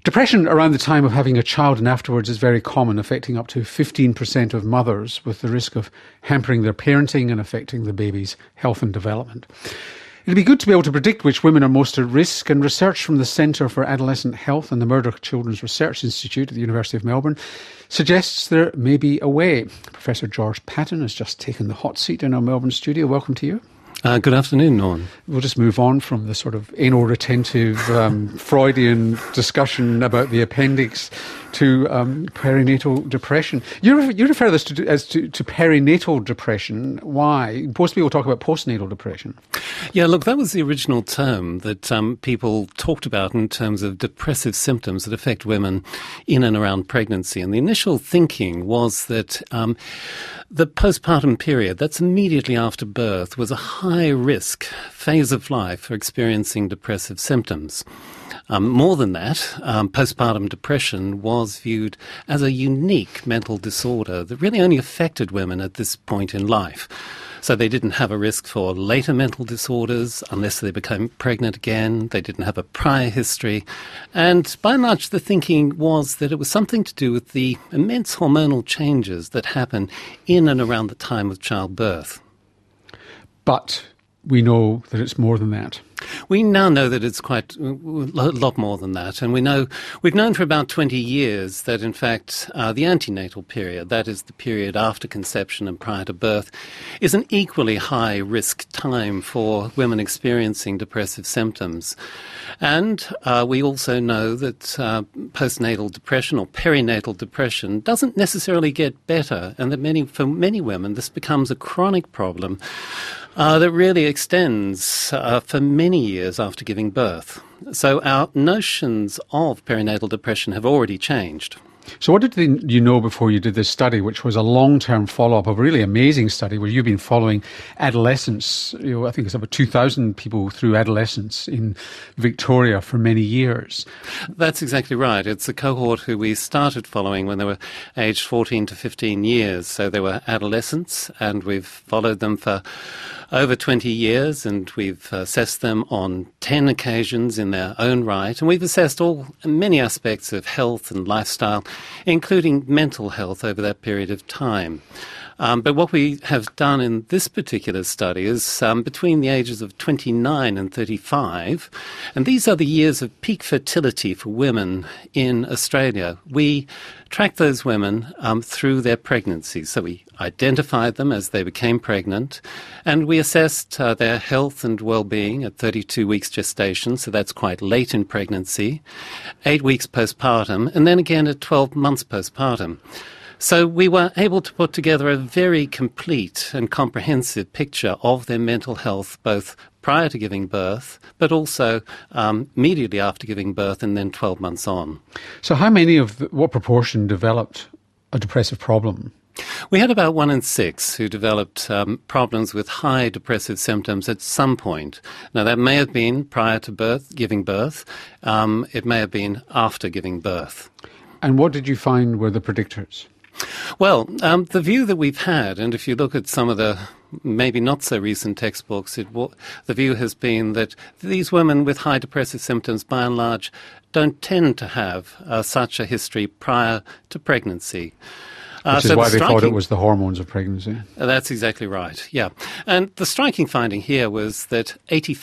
Depression around the time of having a child and afterwards is very common, affecting up to 15% of mothers, with the risk of hampering their parenting and affecting the baby's health and development. It'd be good to be able to predict which women are most at risk, and research from the Centre for Adolescent Health and the Murdoch Children's Research Institute at the University of Melbourne suggests there may be a way. Professor George Patton has just taken the hot seat in our Melbourne studio. Welcome to you. Good afternoon, Norman. We'll just move on from the sort of anal retentive Freudian discussion about the appendix to perinatal depression. You refer this to perinatal depression. Why? Most people talk about postnatal depression. Yeah, look, that was the original term that people talked about in terms of depressive symptoms that affect women in and around pregnancy. And the initial thinking was that the postpartum period, that's immediately after birth, was a high-risk phase of life for experiencing depressive symptoms. More than that, postpartum depression was viewed as a unique mental disorder that really only affected women at this point in life. So they didn't have a risk for later mental disorders unless they became pregnant again. They didn't have a prior history. And by and large, the thinking was that it was something to do with the immense hormonal changes that happen in and around the time of childbirth. But we know that it's more than that. We now know that it's quite a lot more than that, and we've known for about 20 years that in fact the antenatal period, that is the period after conception and prior to birth, is an equally high risk time for women experiencing depressive symptoms. And we also know that postnatal depression or perinatal depression doesn't necessarily get better, and that for many women this becomes a chronic problem that really extends for many years after giving birth. So our notions of perinatal depression have already changed. So what did you know before you did this study, which was a long-term follow-up of a really amazing study where you've been following adolescents, I think it's about 2,000 people through adolescence in Victoria for many years? That's exactly right. It's a cohort who we started following when they were aged 14 to 15 years. So they were adolescents, and we've followed them for over 20 years, and we've assessed them on 10 occasions in their own right, and we've assessed many aspects of health and lifestyle, including mental health over that period of time. But what we have done in this particular study is between the ages of 29 and 35, and these are the years of peak fertility for women in Australia. We tracked those women through their pregnancies. So we identified them as they became pregnant, and we assessed their health and well-being at 32 weeks gestation, so that's quite late in pregnancy, 8 weeks postpartum, and then again at 12 months postpartum. So we were able to put together a very complete and comprehensive picture of their mental health, both prior to giving birth, but also immediately after giving birth and then 12 months on. So what proportion developed a depressive problem? We had about 1 in 6 who developed problems with high depressive symptoms at some point. Now, that may have been prior to giving birth. It may have been after giving birth. And what did you find were the predictors? Well, the view that we've had, and if you look at some of the maybe not so recent textbooks, the view has been that these women with high depressive symptoms, by and large, don't tend to have such a history prior to pregnancy. Which is why they thought it was the hormones of pregnancy. That's exactly right, yeah. And the striking finding here was that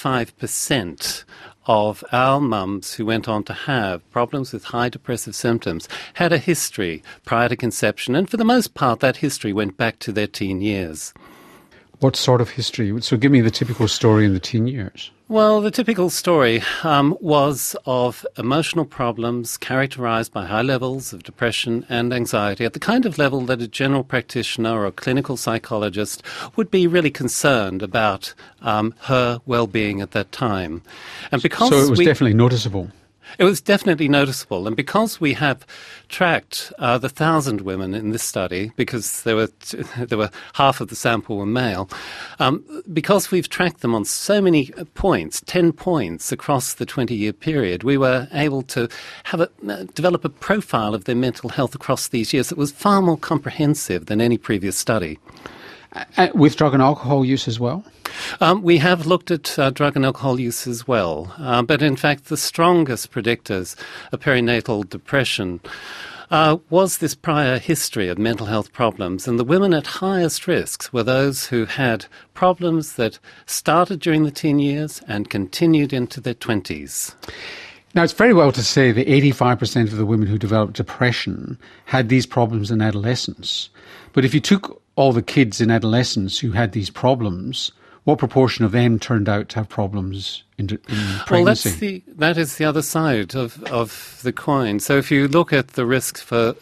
85% of our mums who went on to have problems with high depressive symptoms had a history prior to conception, and for the most part that history went back to their teen years. What sort of history? So give me the typical story in the teen years. Well, the typical story was of emotional problems characterised by high levels of depression and anxiety at the kind of level that a general practitioner or a clinical psychologist would be really concerned about her well-being at that time. And because so it was definitely noticeable. It was definitely noticeable, and because we have tracked the 1,000 women in this study, because there were half of the sample were male, because we've tracked them on so many points, 10 points across the 20-year period, we were able to develop a profile of their mental health across these years that was far more comprehensive than any previous study. With drug and alcohol use as well? We have looked at drug and alcohol use as well, but in fact the strongest predictors of perinatal depression was this prior history of mental health problems, and the women at highest risks were those who had problems that started during the teen years and continued into their 20s. Now, it's very well to say that 85% of the women who developed depression had these problems in adolescence. But if you took all the kids in adolescence who had these problems, what proportion of them turned out to have problems in pregnancy? Well, that is the other side of the coin. So if you look at the risks for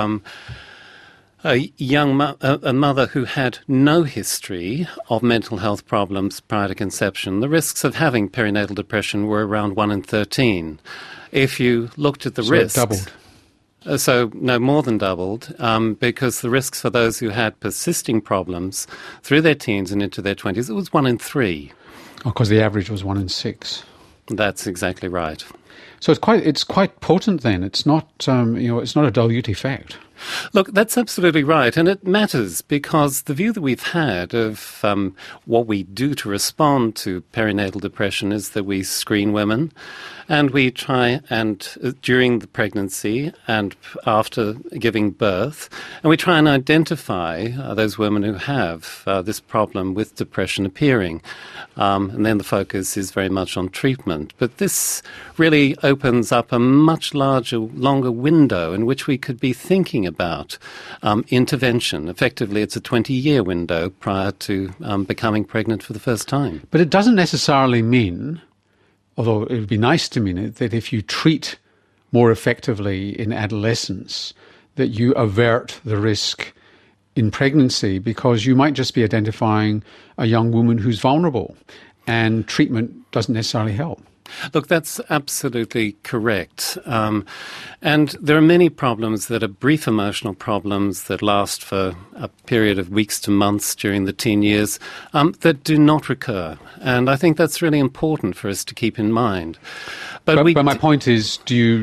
a mother who had no history of mental health problems prior to conception, the risks of having perinatal depression were around 1 in 13. If you looked at the risks... it doubled. So no, more than doubled, because the risks for those who had persisting problems through their teens and into their 20s, it was 1 in 3. Oh, because the average was 1 in 6. That's exactly right. So it's quite potent then. It's not it's not a dilute effect. Look, that's absolutely right, and it matters because the view that we've had of what we do to respond to perinatal depression is that we screen women, and we try and during the pregnancy and after giving birth, and we try and identify those women who have this problem with depression appearing, and then the focus is very much on treatment. But this really opens up a much longer window in which we could be thinking about intervention. Effectively, it's a 20-year window prior to becoming pregnant for the first time. But it doesn't necessarily mean, although it would be nice to mean it, that if you treat more effectively in adolescence, that you avert the risk in pregnancy, because you might just be identifying a young woman who's vulnerable, and treatment doesn't necessarily help. Look, that's absolutely correct. And there are many problems that are brief emotional problems that last for a period of weeks to months during the teen years that do not recur. And I think that's really important for us to keep in mind. But my point is,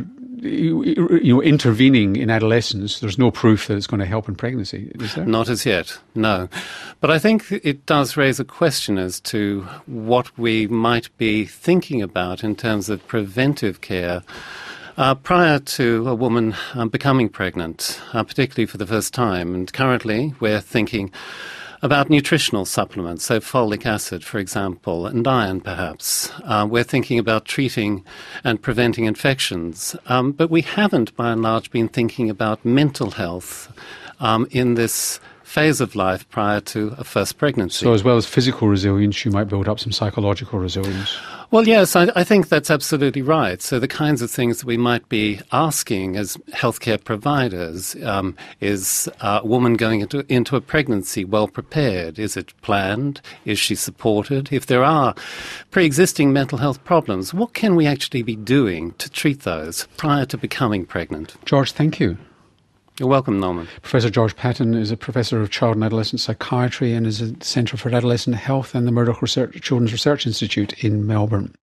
intervening in adolescence, there's no proof that it's going to help in pregnancy, is there? Not as yet, no. But I think it does raise a question as to what we might be thinking about in terms of preventive care prior to a woman becoming pregnant, particularly for the first time. And currently we're thinking about nutritional supplements, so folic acid, for example, and iron perhaps. We're thinking about treating and preventing infections. But we haven't, by and large, been thinking about mental health in this phase of life prior to a first pregnancy. So as well as physical resilience, you might build up some psychological resilience. Well, yes, I think that's absolutely right. So the kinds of things that we might be asking as healthcare providers is a woman going into a pregnancy well prepared? Is it planned? Is she supported? If there are pre-existing mental health problems, what can we actually be doing to treat those prior to becoming pregnant? George, thank you. You're welcome, Norman. Professor George Patton is a professor of child and adolescent psychiatry and is at the Centre for Adolescent Health and the Murdoch Children's Research Institute in Melbourne.